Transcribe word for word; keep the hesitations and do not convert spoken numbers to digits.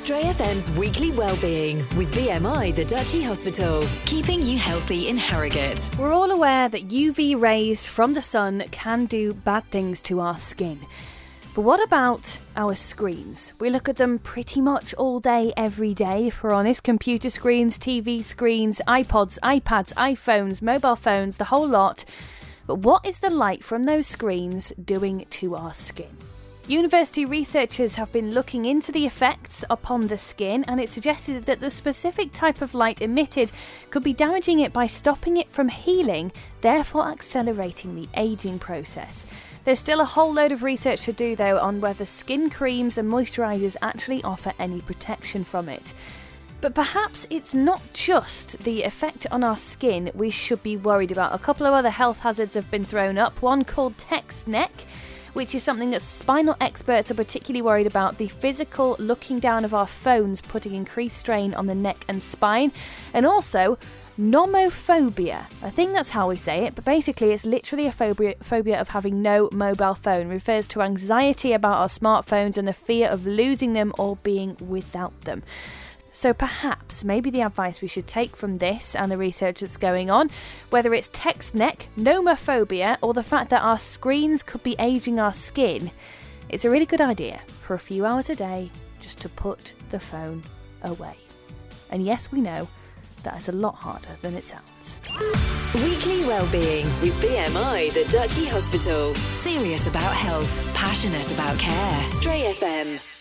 Stray F M's Weekly Wellbeing with B M I The Duchy Hospital, keeping you healthy in Harrogate. We're all aware that U V rays from the sun can do bad things to our skin. But what about our screens? We look at them pretty much all day, every day, if we're honest. Computer screens, T V screens, iPods, iPads, iPhones, mobile phones, the whole lot. But what is the light from those screens doing to our skin? University researchers have been looking into the effects upon the skin, and it suggested that the specific type of light emitted could be damaging it by stopping it from healing, therefore accelerating the aging process. There's still a whole load of research to do, though, on whether skin creams and moisturisers actually offer any protection from it. But perhaps it's not just the effect on our skin we should be worried about. A couple of other health hazards have been thrown up, one called text neck, which is something that spinal experts are particularly worried about, the physical looking down of our phones putting increased strain on the neck and spine, and also nomophobia. I think that's how we say it, but basically it's literally a phobia, phobia of having no mobile phone. It refers to anxiety about our smartphones and the fear of losing them or being without them. So perhaps, maybe the advice we should take from this and the research that's going on, whether it's text neck, nomophobia, or the fact that our screens could be aging our skin, it's a really good idea for a few hours a day just to put the phone away. And yes, we know that is a lot harder than it sounds. Weekly Wellbeing with B M I The Duchy Hospital. Serious about health, passionate about care. Stray F M.